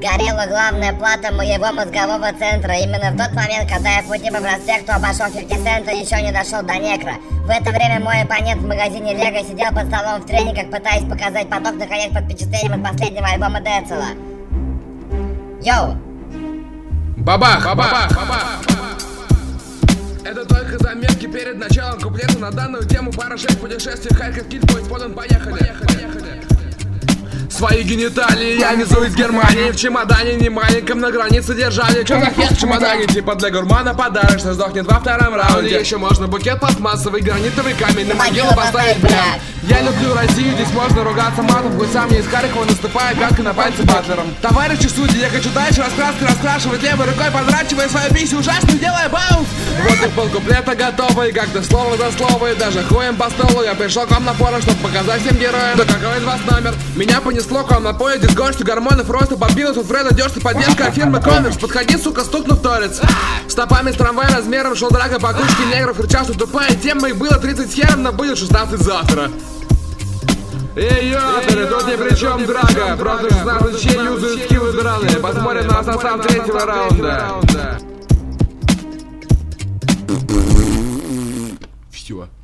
Сгорела главная плата моего мозгового центра. Именно в тот момент, когда я в пути по проспекту обошел 50 и еще не дошел до Некро. В это время мой оппонент в магазине Лего сидел под столом в тренингах, пытаясь показать поток, наконец, под впечатлением от последнего альбома Децела. Йоу! Бабах! Бабах! Бабах! Это только заметки перед началом куплета на данную тему. Пара 6 путешествий, Харьков, Киль, поезд подан, поехали. Свои гениталии я везу из Германии. В чемодане не маленьком, на границе держали. Чё за хер в чемодане? Типа для гурмана подарок, что сдохнет во втором раунде. Еще можно букет пластмассовый, гранитовый камень на могилу поставить, блядь. Я люблю Россию, здесь можно ругаться матом. Хоть сам не из Харькова, наступая пяткой на пальцы батлером. Товарищи судьи, я хочу дальше раскраски раскрашивать. Левой рукой подрачивая свою писю ужасную, делая баунс. Вот и полкуплета готовы, и как-то слово за слово. И даже хуем по столу я пришел к вам на форум, чтобы показать всем героям. Да какой из вас номер? Меня понесло к вам на поезде с горстью гормонов роста. Бомбинус от Фреда, дёрst и поддержка от фирмы Конверс. Подходи, сука, стукнув торец. Стопами с трамвая размером шел драка по кучке негров. Рычал, что тупая тема, их было 30 с хером, но будет 16 завтра. Эй, ёперы, тут ни при чем драка. Просто 16 чей юзают скиллы драные. Посмотрим на состав третьего раунда. Все.